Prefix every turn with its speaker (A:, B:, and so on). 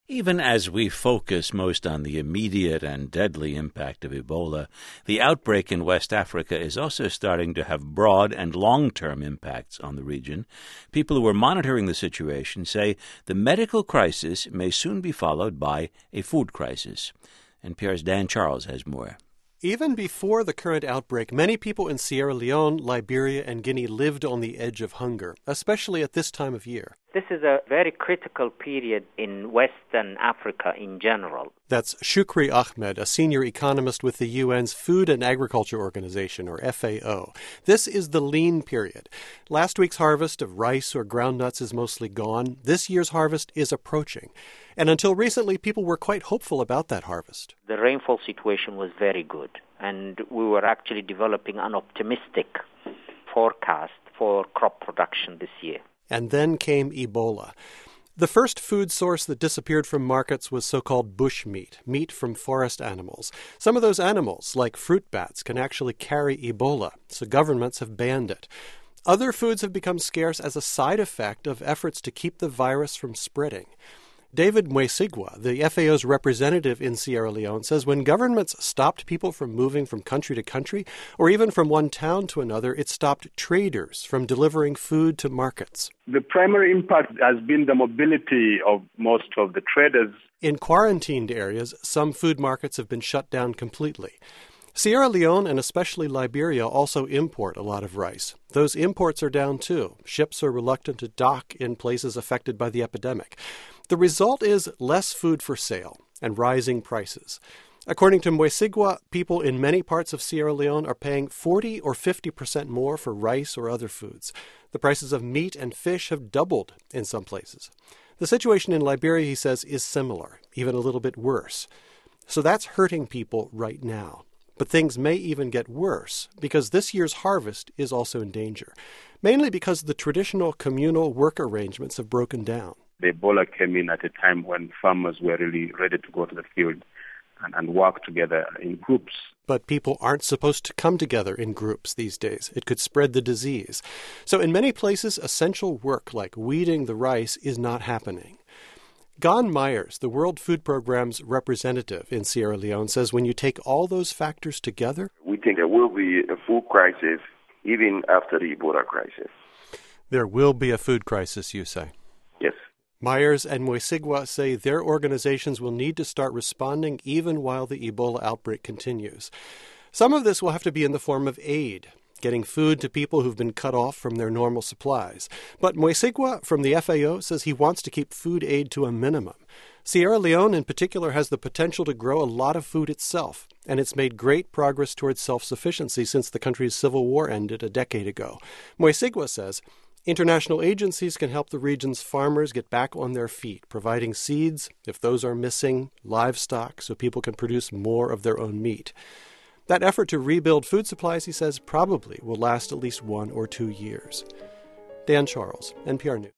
A: Even as we focus most on the immediate and deadly impact of Ebola, the outbreak in West Africa is also starting to have broad and long-term impacts on the region. People who are monitoring the situation say the medical crisis may soon be followed by a food crisis. NPR's Dan Charles has more.
B: Even before the current outbreak, many people in Sierra Leone, Liberia, and Guinea lived on the edge of hunger, especially at this time of year.
C: This is a very critical period in Western Africa in general.
B: That's Shukri Ahmed, a senior economist with the UN's Food and Agriculture Organization, or FAO. This is the lean period. Last week's harvest of rice or groundnuts is mostly gone. This year's harvest is approaching. And until recently, people were quite hopeful about that harvest.
C: The rainfall situation was very good, and we were actually developing an optimistic forecast for crop production this year.
B: And then came Ebola. The first food source that disappeared from markets was so-called bush meat from forest animals. Some of those animals, like fruit bats, can actually carry Ebola, so governments have banned it. Other foods have become scarce as a side effect of efforts to keep the virus from spreading. David Mwesigwa, the FAO's representative in Sierra Leone, says when governments stopped people from moving from country to country, or even from one town to another, it stopped traders from delivering food to markets.
D: The primary impact has been the mobility of most of the traders.
B: In quarantined areas, some food markets have been shut down completely. Sierra Leone and especially Liberia also import a lot of rice. Those imports are down too. Ships are reluctant to dock in places affected by the epidemic. The result is less food for sale and rising prices. According to Mwesigwa, people in many parts of Sierra Leone are paying 40 or 50% more for rice or other foods. The prices of meat and fish have doubled in some places. The situation in Liberia, he says, is similar, even a little bit worse. So that's hurting people right now. But things may even get worse because this year's harvest is also in danger, mainly because the traditional communal work arrangements have broken down.
D: The Ebola came in at a time when farmers were really ready to go to the field and work together in groups.
B: But people aren't supposed to come together in groups these days. It could spread the disease. So in many places, essential work like weeding the rice is not happening. Gon Myers, the World Food Programme's representative in Sierra Leone, says when you take all those factors together,
E: we think there will be a food crisis even after the Ebola crisis.
B: There will be a food crisis, you say?
E: Yes.
B: Myers and Mwesigwa say their organizations will need to start responding even while the Ebola outbreak continues. Some of this will have to be in the form of aid, getting food to people who've been cut off from their normal supplies. But Mwesigwa from the FAO says he wants to keep food aid to a minimum. Sierra Leone in particular has the potential to grow a lot of food itself, and it's made great progress towards self-sufficiency since the country's civil war ended a decade ago. Mwesigwa says international agencies can help the region's farmers get back on their feet, providing seeds, if those are missing, livestock, so people can produce more of their own meat. That effort to rebuild food supplies, he says, probably will last at least 1 or 2 years. Dan Charles, NPR News.